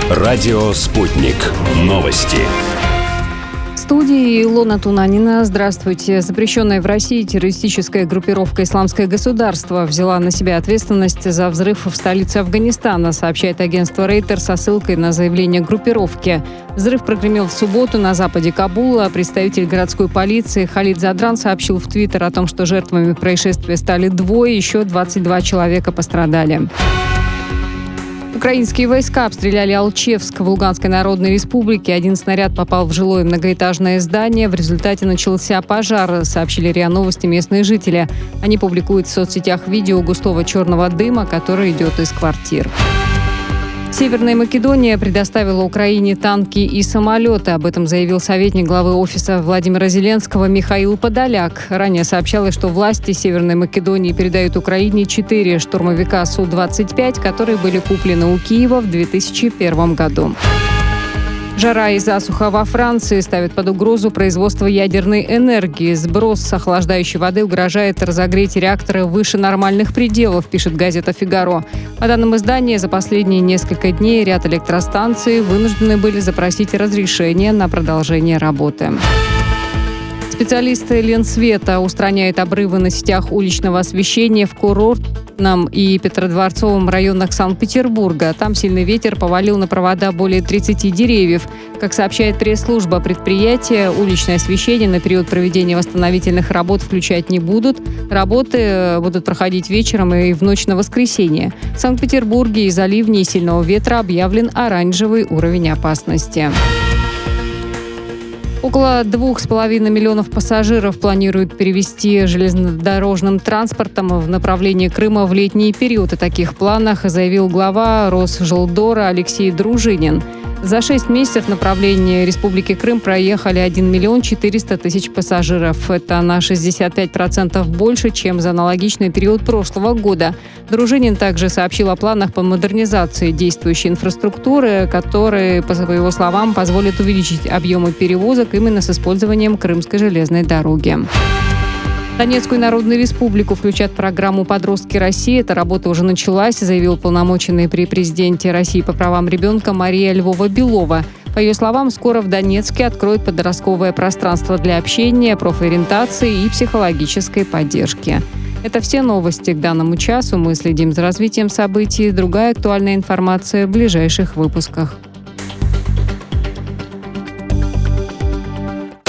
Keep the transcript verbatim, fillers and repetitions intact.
Радио «Спутник». Новости. В студии Илона Тунанина. Здравствуйте. Запрещенная в России террористическая группировка «Исламское государство» взяла на себя ответственность за взрыв в столице Афганистана, сообщает агентство Рейтер со ссылкой на заявление группировки. Взрыв прогремел в субботу на западе Кабула. Представитель городской полиции Халид Задран сообщил в Твиттер о том, что жертвами происшествия стали двое, еще двадцать два человека пострадали. Украинские войска обстреляли Алчевск в Луганской Народной Республике. Один снаряд попал в жилое многоэтажное здание. В результате начался пожар, сообщили РИА Новости местные жители. Они публикуют в соцсетях видео густого черного дыма, который идет из квартир. Северная Македония предоставила Украине танки и самолеты. Об этом заявил советник главы офиса Владимира Зеленского Михаил Подоляк. Ранее сообщалось, что власти Северной Македонии передают Украине четыре штурмовика Су двадцать пять, которые были куплены у Киева в две тысячи первом году. Жара и засуха во Франции ставят под угрозу производство ядерной энергии. Сброс охлаждающей воды угрожает разогреть реакторы выше нормальных пределов, пишет газета «Фигаро». По данным издания, за последние несколько дней ряд электростанций вынуждены были запросить разрешение на продолжение работы. Специалисты Ленсвета устраняют обрывы на сетях уличного освещения в Курортном и Петродворцовом районах Санкт-Петербурга. Там сильный ветер повалил на провода более тридцати деревьев. Как сообщает пресс-служба предприятия, уличное освещение на период проведения восстановительных работ включать не будут. Работы будут проходить вечером и в ночь на воскресенье. В Санкт-Петербурге из-за ливней и сильного ветра объявлен оранжевый уровень опасности. Около двух с половиной миллионов пассажиров планируют перевезти железнодорожным транспортом в направлении Крыма в летний период. О таких планах заявил глава Росжелдора Алексей Дружинин. За шесть месяцев в направлении Республики Крым проехали один миллион четыреста тысяч пассажиров. Это на шестьдесят пять процентов больше, чем за аналогичный период прошлого года. Дружинин также сообщил о планах по модернизации действующей инфраструктуры, которые, по его словам, позволят увеличить объемы перевозок именно с использованием Крымской железной дороги. Донецкую Народную Республику включат в программу «Подростки России». Эта работа уже началась, заявил уполномоченный при президенте России по правам ребенка Мария Львова-Белова. По ее словам, скоро в Донецке откроют подростковое пространство для общения, профориентации и психологической поддержки. Это все новости к данному часу. Мы следим за развитием событий. Другая актуальная информация в ближайших выпусках.